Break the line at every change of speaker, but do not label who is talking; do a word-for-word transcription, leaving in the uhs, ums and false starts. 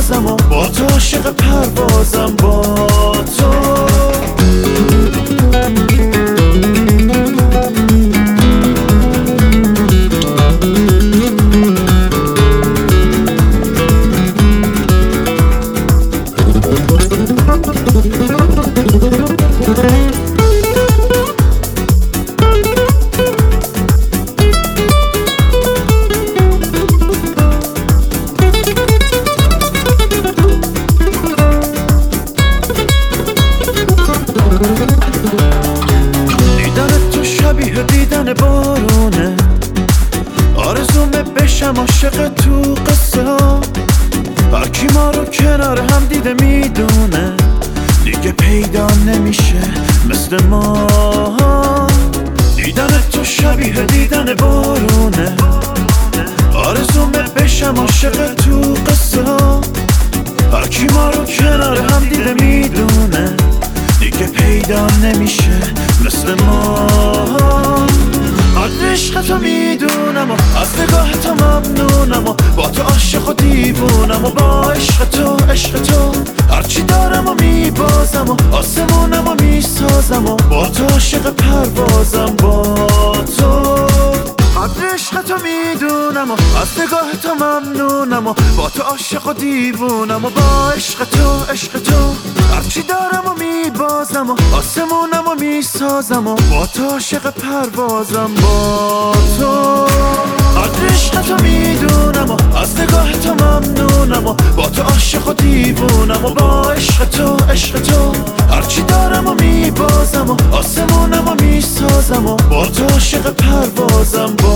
میسازم و با تو عاشق پروازم با تو. دیدن تو شبیه دیدن بارونه، آرزومه بشم عاشق تو قصه ها. هرکی ما رو کنار هم دیده میدونه دیگه پیدا نمیشه مثل ما. دیدن تو شبیه دیدن بارونه، آرزومه بشم عاشق تو قصه ها. هرکی ما رو کنار هم دیده میدونه دیگه پیدا نمیشه مثل ما. از عشق تو میدونم و از نگاه تو ممنونم و با تو عاشق و دیوونم و با عشق تو عشق تو هرچی دارم و میبازم و آسمونم و میسازم و با تو عاشق پروازم با تو. از عشق تو میدونم و از نگاه تو ممنونم و با تو عاشق و دیوونم و با عشق تو عشق تو هرچی دارم و میبازم و آسمونم و میسازم و با تو عاشق پروازم با تو. از عشق تو میدونم و از نگاه تو ممنونم و با تو عاشق و دیوونم و با عشق تو عشق تو هرچی دارم و میبازم و آسمونم و میسازم و با تو عاشق پروازم با